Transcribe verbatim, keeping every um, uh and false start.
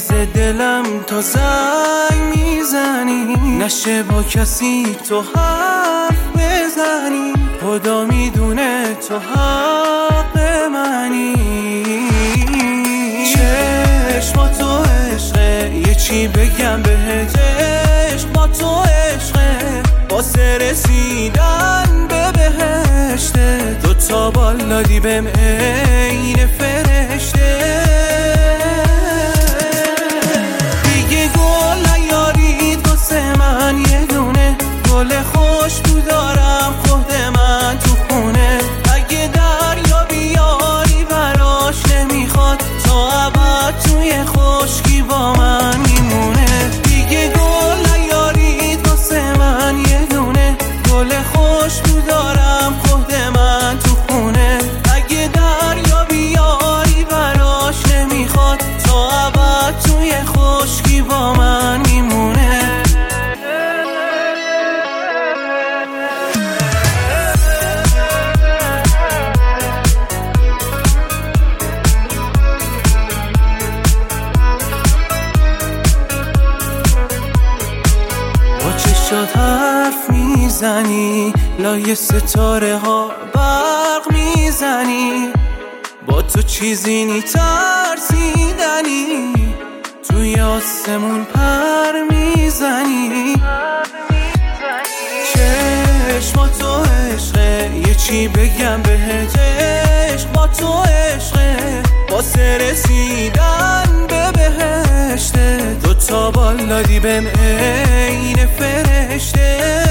میریزه دلم تا زنگ میزنی، نشه با کسی تو حرف بزنی، خدا میدونه تو حق منی. چشما تو عشقه، یه چی بگم بهت، عشق تو عشقه، واسه رسیدن به بهشته، دو تا بالادی بهم عین فرشته. دیگه گل نیارید واسه من، یه دونه گل خوشبو دارم خود من تو خونه، اگه دریا بیاری براش نمیخواد، تا ابد توی خشکی با من میمونه. دیگه گل نیارید واسه من، یه دونه گل خوشبو دارم خود من تو خونه، اگه دریا بیاری براش نمیخواد، تا ابد توی خشکی با من میمونه. با چشات حرف میزنی، لای ستاره ها برق میزنی، با تو چیزی نی ترسیدنی، توی آسمون پر میزنی. چشما تو عشقه، یه چی بگم بهت، عشق با تو عشقه، واسه رسیدن به بهشته، دو تا بالادی بهم عین فرشته.